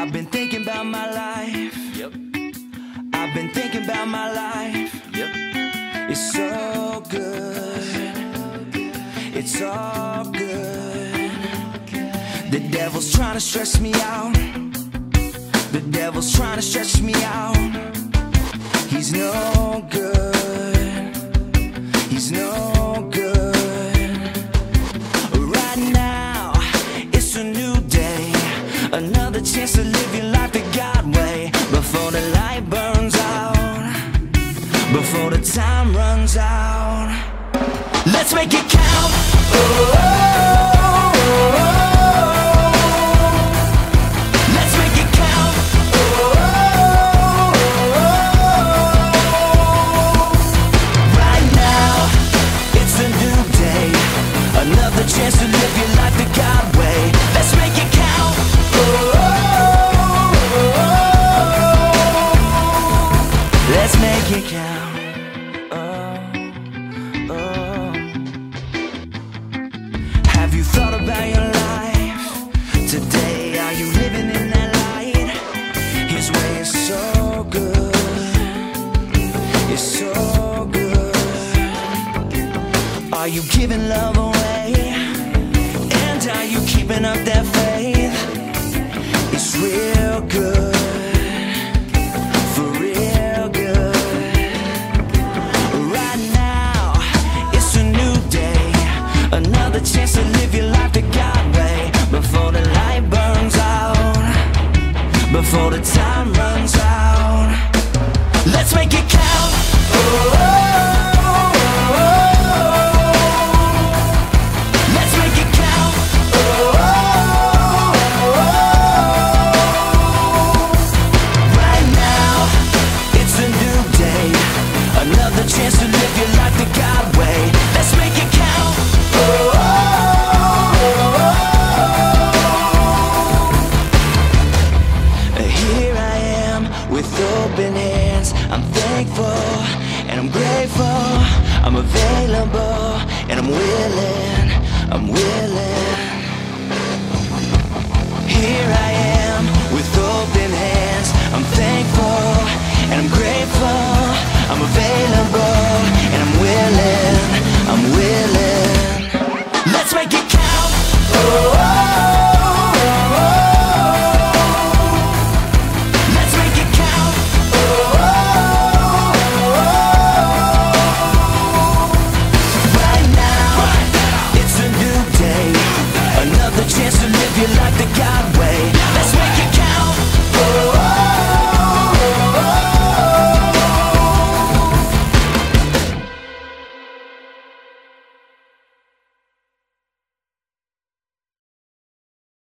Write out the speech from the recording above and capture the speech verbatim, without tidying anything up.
I've been thinking about my life. Yep. I've been thinking about my life. Yep. It's so good. It's all good. The devil's trying to stress me out. The devil's trying to stretch me out. He's no good. He's no good. Right now, it's a new day. Another chance to live your life the God way. Before the light burns out. Before the time runs out. Let's make it count. Oh, oh, oh, oh, oh. Another chance to live your life the God way. Let's make it count. Oh, oh, oh, oh. Let's make it count. Oh, oh. Have you thought about your life today? Are you living in that light? His way is so good. It's so good. Are you giving love away? And are you keeping up that faith? It's real good. For real good. Right now, it's a new day. Another chance to live your life the God way. Before the light burns out. Before the time runs out. Let's make it count. Oh, oh, oh. Another chance to live your life the God way. Let's make it count. Oh, oh, oh, oh. Here I am with open hands. I'm thankful and I'm grateful. I'm available and I'm willing. I'm willing. Here I am with open hands. I'm thankful and I'm grateful. I'm available and I'm willing.